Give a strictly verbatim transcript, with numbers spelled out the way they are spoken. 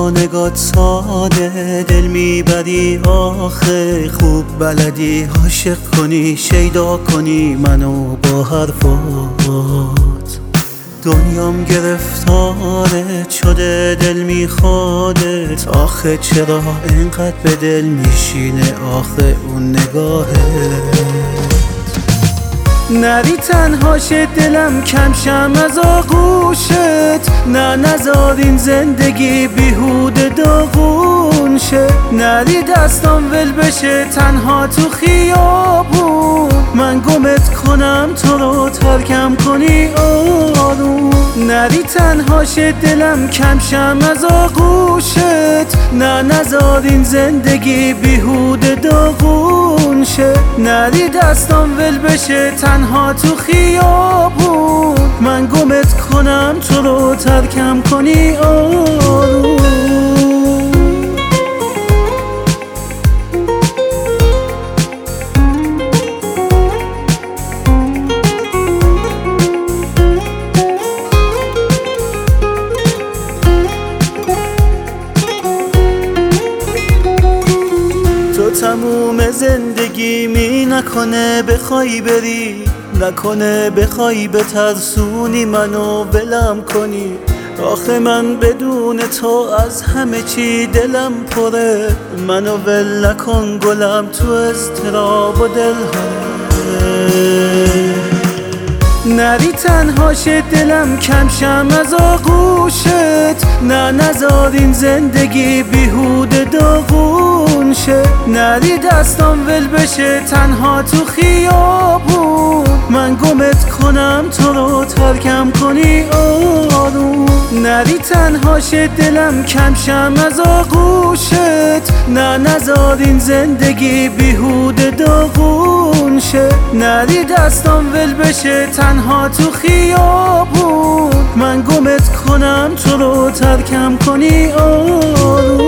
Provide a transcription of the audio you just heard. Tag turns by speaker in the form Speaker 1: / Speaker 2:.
Speaker 1: با نگات ساده دل میبری آخه، خوب بلدی عاشق کنی شیدا کنی منو با حرفات. دنیام گرفتارت شده دل میخوادت، آخه چرا اینقدر به دل میشینه آخه اون نگاهت. نری تنها شه دلم کم شم از آغوشت، نه نذار این زندگی بیهوده داغون شه. نری دستام ول بشه تنها تو خیابون، من گمت کنم تو رو ترکم کنی آروم. نری تنها شه دلم کم شم از آغوشت، نه نذار این زندگی بیهوده داغون شه. نری دستام ول بشه تنها تو خیابون، من گمت کنم تو رو ترکم کنی آروم. تو تموم زندگی می نکنه بخوای بری، نکنه بخوای بترسونی منو ولم کنی. آخه من بدون تو از همه چی دلم پره، منو ول نکن گلم تو اضطراب و دل هره. نری تنها شه دلم کم شم از آغوشت، نه نذار این زندگی بیهوده داغون شه. نری دستام ول بشه تنها تو خیابون، من گمت کنم تو رو ترکم کنی آروم. نری تنها شه دلم کم شم از آغوشت، نه نذار این زندگی بیهوده داغون شه. نری دستام ول بشه تنها تو خیابون، من گمت کنم تو رو ترکم کنی آروم.